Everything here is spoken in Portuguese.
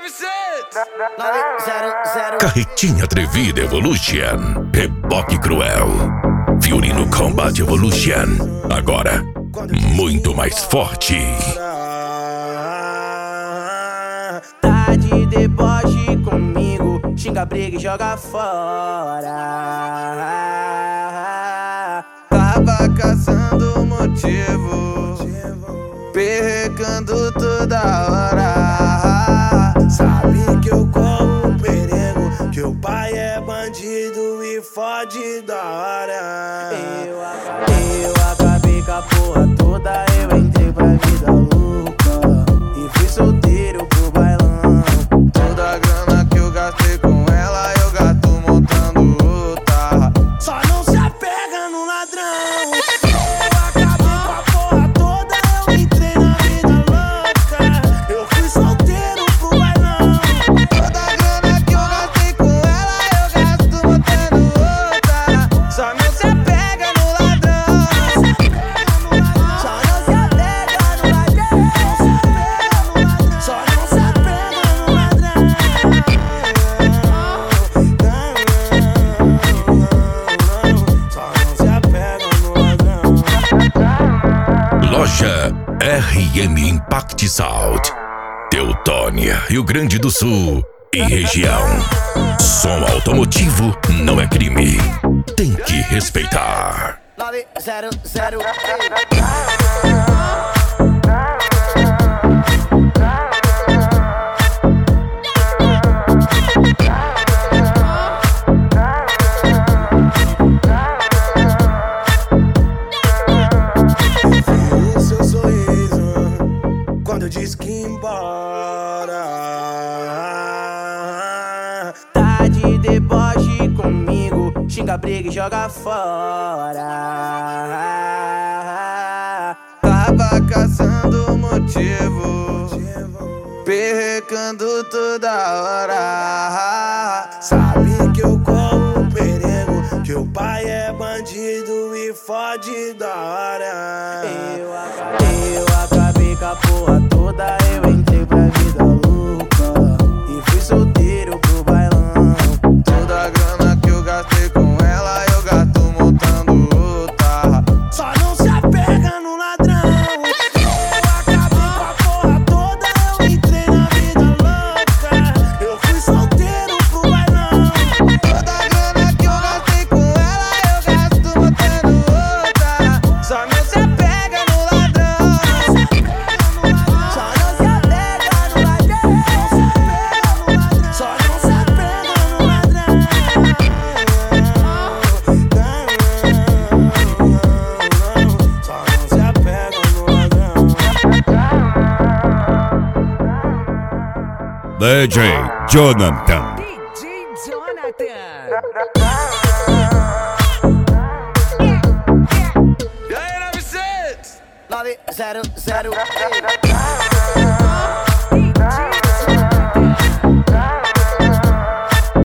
Carretinha Atrevida Evolution, Reboque Cruel, Fiorino Combat Evolution, agora muito mais forte. Tá de deboche comigo, xinga, briga e joga fora. Tava caçando motivo, perrecando toda hora. Sabe que eu corro perigo, que o pai é bandido e fode da hora. Eu acabei com a porra toda, eu entrei pra vida louca e fui solteiro pro bailão. Toda a grana que eu gastei com ela, eu gasto montando outra. Só não se apega no ladrão. Eu acabei com a porra toda, eu entrei na vida louca, eu fui solteiro pro bailão. Toda a grana que eu gastei com ela, eu gasto montando outra. Só não se apega no ladrão. Só não se apega no ladrão. Só não se apega no ladrão. Só não se apega no ladrão. Loja RM Impact Sound, Teutônia, Rio Grande do Sul e região. Som automotivo não é crime, tem que respeitar. 900. O seu sorriso quando eu disse que ia embora. Tá de deboche comigo, xinga, briga e joga fora. Tava caçando motivo, perrecando toda hora. Sabe que eu corro perigo, que o pai é bandido e fode da hora. Eu acabei com a porra toda, eu entrei pra vida louca e fui solteiro pro bailão. Toda a grana que eu gastei com ela, eu gasto montando outra. Só não se apega no ladrão. Eu acabei com a porra toda, eu entrei na vida louca, eu fui solteiro pro bailão. Toda a grana que eu gastei com ela, eu gasto montando outra. Só não se apega no ladrão. Só não se apega no ladrão. Só não se apega no ladrão. Só não se apega no ladrão. DJ Jonathan. DJ Jonathan. E aí, 900? 900.